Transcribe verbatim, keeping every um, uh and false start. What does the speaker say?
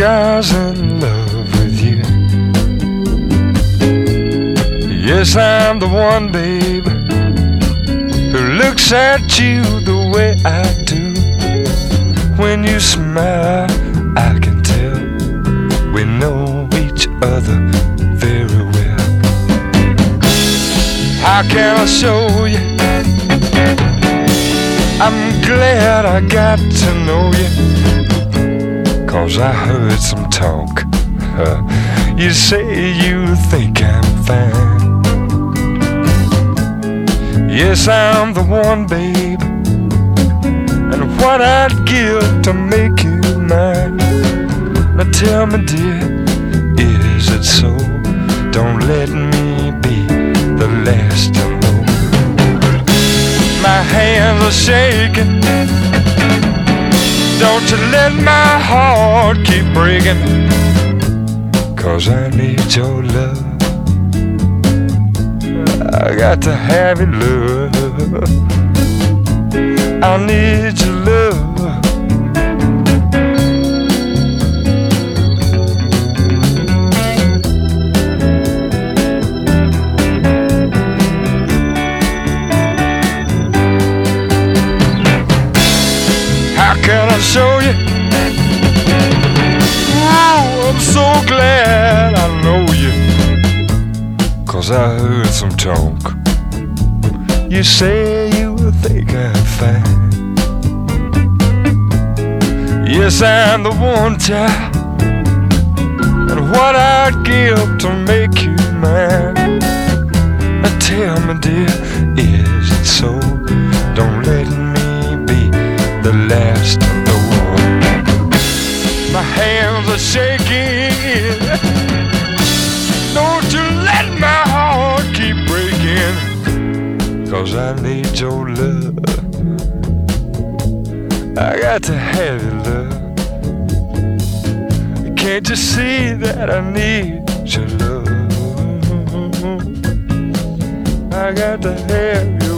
guy's in love with you. Yes, I'm the one, babe, who looks at you the way I do. When you smile, I can tell we know each other very well. How can I show you? I'm glad I got to know you, 'cause I heard some talk. uh, You say you think I'm fine. Yes, I'm the one, babe, and what I'd give to make you mine. Now tell me, dear, is it so? Don't let me be the last to know. My hands are shaking, don't you let my heart keep breaking, 'cause I need your love. I got to have your love. I need your love. How can I show you? Oh, I'm so glad I know you, 'cause I heard some talk. You say you think I'm fine. Yes, I'm the one, child, and what I'd give to make you mine. Now tell me, dear, is it so? Don't let me be the last to know. My hands are shaking, don't you let my heart keep breaking, 'cause I need your love. I got to have your love. Can't you see that I need your love? I got to have your